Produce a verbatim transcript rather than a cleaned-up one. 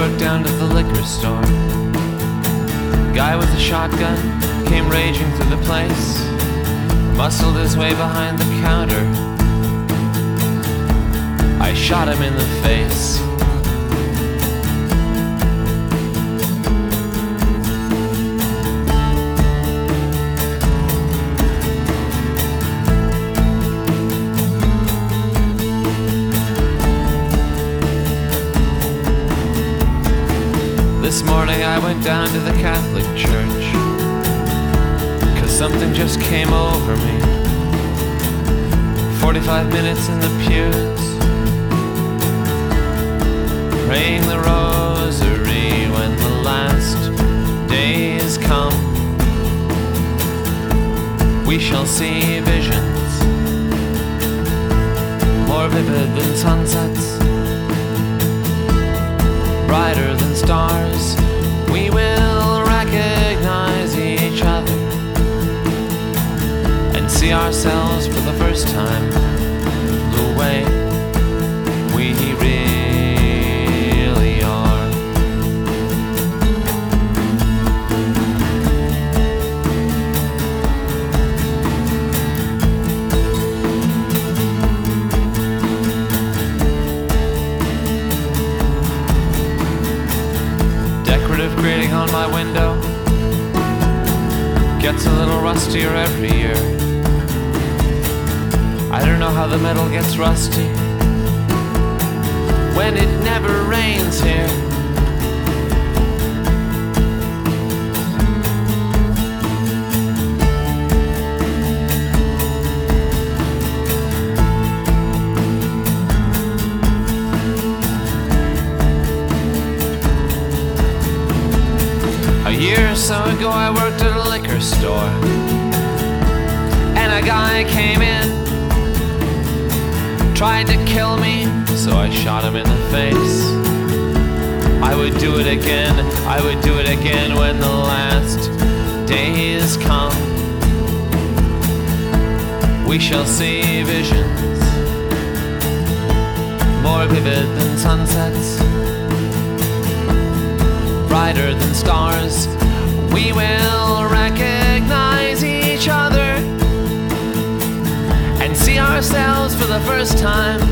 worked down to the liquor store. Guy with a shotgun came raging through the place, muscled his way behind the counter. I shot him in the face. This morning I went down to the Catholic Church, 'cause something just came over me. Forty-five minutes in the pews, praying the rosary when the last days come. We shall see visions more vivid than sunsets, brighter than stars. We will recognize each other and see ourselves for the first time the way we really are. Decorative grating on my window gets a little rustier every year. I don't know how the metal gets rusty when it never rains here. A year or so ago I worked at a liquor store, and a guy came in, tried to kill me, so I shot him in the face. I would do it again, I would do it again when the last days come. We shall see visions more vivid than sunsets, brighter than stars. We will recognize each other and see ourselves for the first time